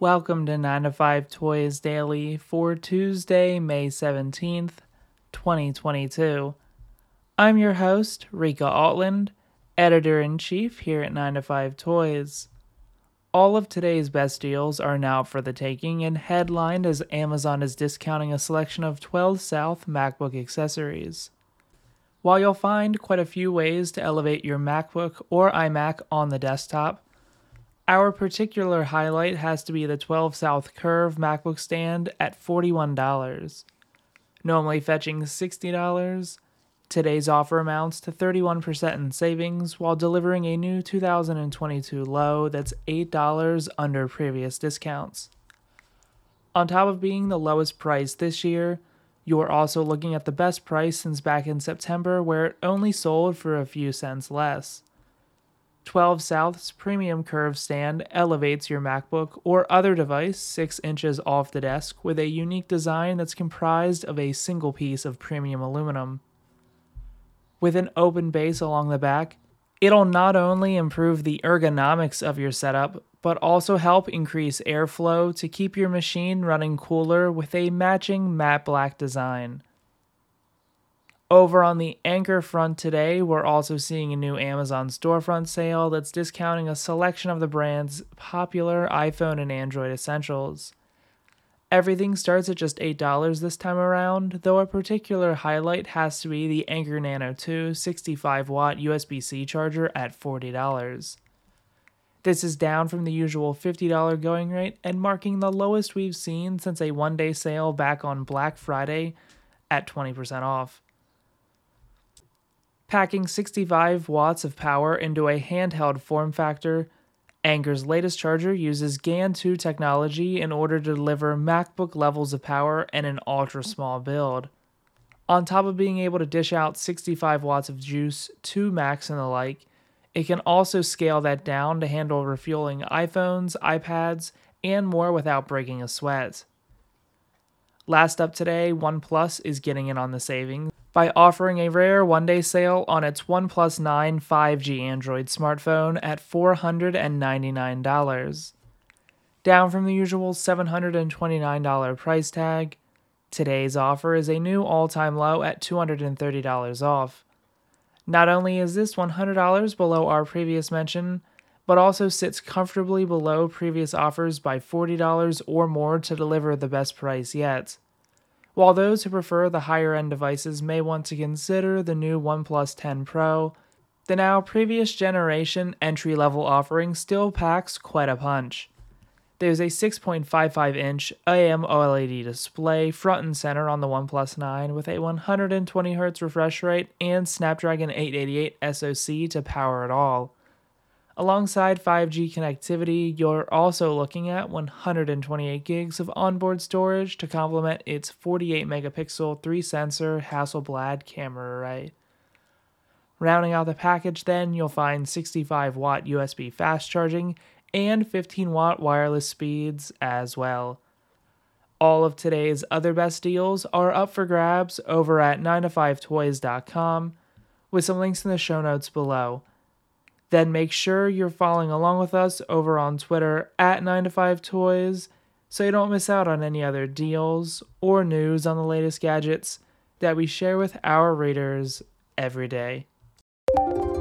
Welcome to 9 to 5 Toys Daily for Tuesday, May 17th, 2022. I'm your host, Rika Altland, Editor-in-Chief here at 9 to 5 Toys. All of today's best deals are now for the taking and headlined as Amazon is discounting a selection of 12 South MacBook accessories. While you'll find quite a few ways to elevate your MacBook or iMac on the desktop, our particular highlight has to be the 12 South Curve MacBook stand at $41. Normally fetching $60, today's offer amounts to 31% in savings while delivering a new 2022 low that's $8 under previous discounts. On top of being the lowest price this year, you are also looking at the best price since back in September where it only sold for a few cents less. 12 South's premium curve stand elevates your MacBook or other device 6 inches off the desk with a unique design that's comprised of a single piece of premium aluminum. With an open base along the back, it'll not only improve the ergonomics of your setup, but also help increase airflow to keep your machine running cooler with a matching matte black design. Over on the Anchor front today, we're also seeing a new Amazon storefront sale that's discounting a selection of the brand's popular iPhone and Android essentials. Everything starts at just $8 this time around, though a particular highlight has to be the Anchor Nano 2 65-watt USB-C charger at $40. This is down from the usual $50 going rate and marking the lowest we've seen since a one-day sale back on Black Friday at 20% off. Packing 65 watts of power into a handheld form factor, Anchor's latest charger uses GaN 2 technology in order to deliver MacBook levels of power in an ultra-small build. On top of being able to dish out 65 watts of juice to Macs and the like, it can also scale that down to handle refueling iPhones, iPads, and more without breaking a sweat. Last up today, OnePlus is getting in on the savings by offering a rare one-day sale on its OnePlus 9 5G Android smartphone at $499. Down from the usual $729 price tag, today's offer is a new all-time low at $230 off. Not only is this $100 below our previous mention, but also sits comfortably below previous offers by $40 or more to deliver the best price yet. While those who prefer the higher-end devices may want to consider the new OnePlus 10 Pro, the now previous generation entry-level offering still packs quite a punch. There's a 6.55-inch AMOLED display front and center on the OnePlus 9 with a 120Hz refresh rate and Snapdragon 888 SoC to power it all. Alongside 5G connectivity, you're also looking at 128 gigs of onboard storage to complement its 48-megapixel 3-sensor Hasselblad camera array. Rounding out the package then, you'll find 65-watt USB fast charging and 15-watt wireless speeds as well. All of today's other best deals are up for grabs over at 9to5toys.com with some links in the show notes below. Then make sure you're following along with us over on Twitter at 9to5toys so you don't miss out on any other deals or news on the latest gadgets that we share with our readers every day.